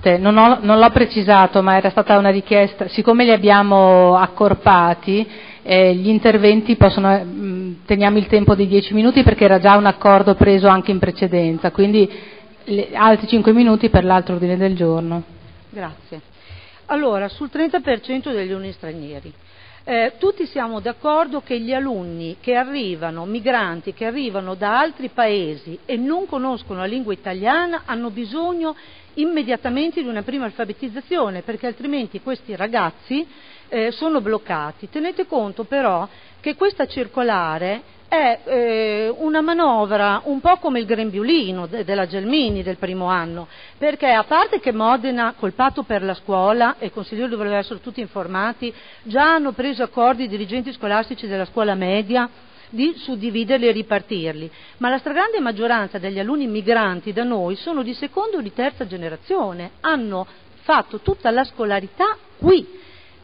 Non l'ho precisato, ma era stata una richiesta. Siccome li abbiamo accorpati, gli interventi teniamo il tempo di 10 minuti perché era già un accordo preso anche in precedenza, quindi altri 5 minuti per l'altro ordine del giorno. Grazie. Allora, sul 30% degli alunni stranieri. Tutti siamo d'accordo che gli alunni che arrivano, migranti che arrivano da altri paesi e non conoscono la lingua italiana, hanno bisogno immediatamente di una prima alfabetizzazione, perché altrimenti questi ragazzi sono bloccati. Tenete conto però che questa circolare è una manovra un po' come il grembiulino della Gelmini del primo anno, perché a parte che Modena col patto per la scuola, e i consiglieri dovrebbero essere tutti informati, già hanno preso accordi i dirigenti scolastici della scuola media di suddividerli e ripartirli, ma la stragrande maggioranza degli alunni migranti da noi sono di seconda o di terza generazione, hanno fatto tutta la scolarità qui.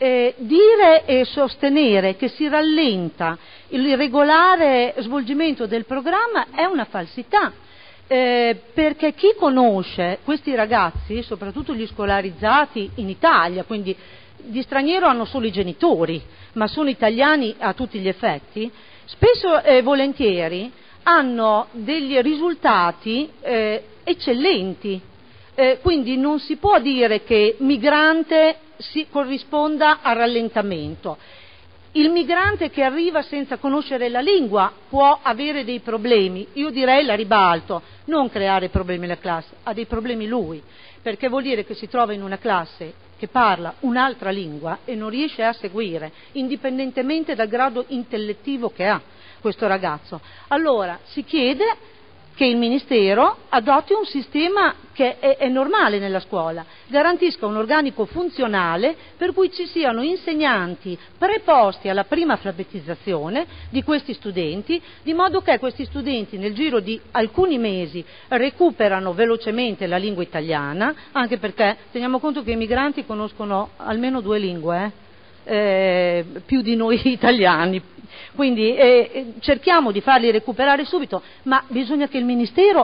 Dire e sostenere che si rallenta il regolare svolgimento del programma è una falsità, perché chi conosce questi ragazzi, soprattutto gli scolarizzati in Italia, quindi di straniero hanno solo i genitori, ma sono italiani a tutti gli effetti, spesso e volentieri hanno degli risultati eccellenti, quindi non si può dire che migrante si corrisponda al rallentamento. Il migrante che arriva senza conoscere la lingua può avere dei problemi, io direi la ribalto, non creare problemi alla classe, ha dei problemi lui, perché vuol dire che si trova in una classe che parla un'altra lingua e non riesce a seguire, indipendentemente dal grado intellettivo che ha questo ragazzo. Allora si chiede che il Ministero adotti un sistema che è normale nella scuola, garantisca un organico funzionale per cui ci siano insegnanti preposti alla prima alfabetizzazione di questi studenti, di modo che questi studenti nel giro di alcuni mesi recuperano velocemente la lingua italiana, anche perché teniamo conto che i migranti conoscono almeno 2 lingue, più di noi italiani, quindi cerchiamo di farli recuperare subito, ma bisogna che il Ministero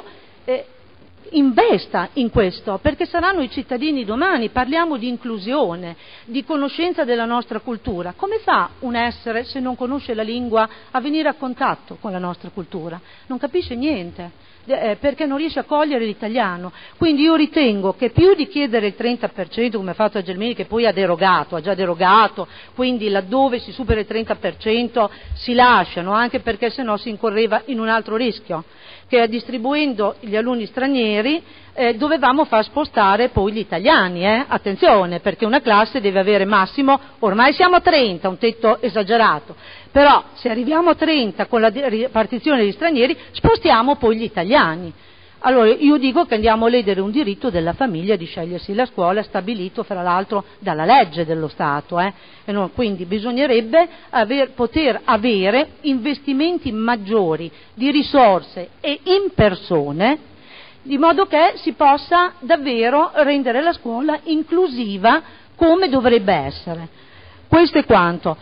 investa in questo, perché saranno i cittadini domani. Parliamo di inclusione, di conoscenza della nostra cultura. Come fa un essere, se non conosce la lingua, a venire a contatto con la nostra cultura? Non capisce niente, perché non riesce a cogliere l'italiano. Quindi io ritengo che più di chiedere il 30%, come ha fatto Gelmini, che poi ha già derogato, quindi laddove si supera il 30% si lasciano, anche perché sennò si incorreva in un altro rischio, che distribuendo gli alunni stranieri dovevamo far spostare poi gli italiani, attenzione, perché una classe deve avere massimo, ormai siamo a 30, un tetto esagerato, però se arriviamo a 30 con la ripartizione degli stranieri spostiamo poi gli italiani. Allora io dico che andiamo a ledere un diritto della famiglia di scegliersi la scuola, stabilito fra l'altro dalla legge dello Stato, e quindi bisognerebbe poter avere investimenti maggiori di risorse e in persone, di modo che si possa davvero rendere la scuola inclusiva come dovrebbe essere. Questo è quanto.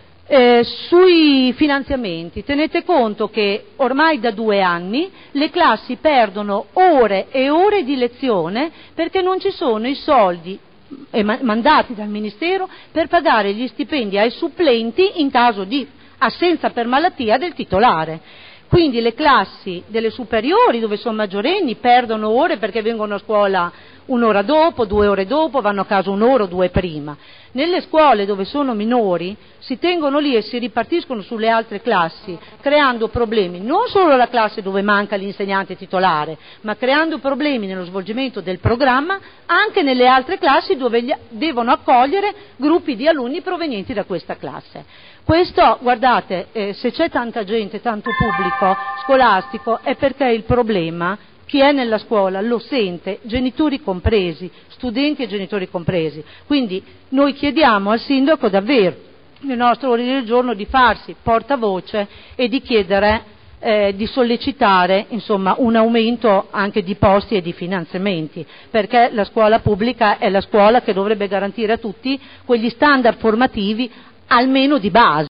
Sui finanziamenti, tenete conto che ormai da 2 anni le classi perdono ore e ore di lezione perché non ci sono i soldi mandati dal Ministero per pagare gli stipendi ai supplenti in caso di assenza per malattia del titolare. Quindi le classi delle superiori, dove sono maggiorenni, perdono ore perché vengono a scuola 1 ora dopo, 2 ore dopo, vanno a casa 1 ora o 2 prima. Nelle scuole dove sono minori si tengono lì e si ripartiscono sulle altre classi, creando problemi non solo alla classe dove manca l'insegnante titolare, ma creando problemi nello svolgimento del programma anche nelle altre classi dove devono accogliere gruppi di alunni provenienti da questa classe. Questo, guardate, se c'è tanta gente, tanto pubblico scolastico, è perché il problema, chi è nella scuola lo sente, genitori compresi, studenti e genitori compresi. Quindi noi chiediamo al sindaco davvero, nel nostro ordine del giorno, di farsi portavoce e di chiedere, di sollecitare insomma un aumento anche di posti e di finanziamenti, perché la scuola pubblica è la scuola che dovrebbe garantire a tutti quegli standard formativi almeno di base.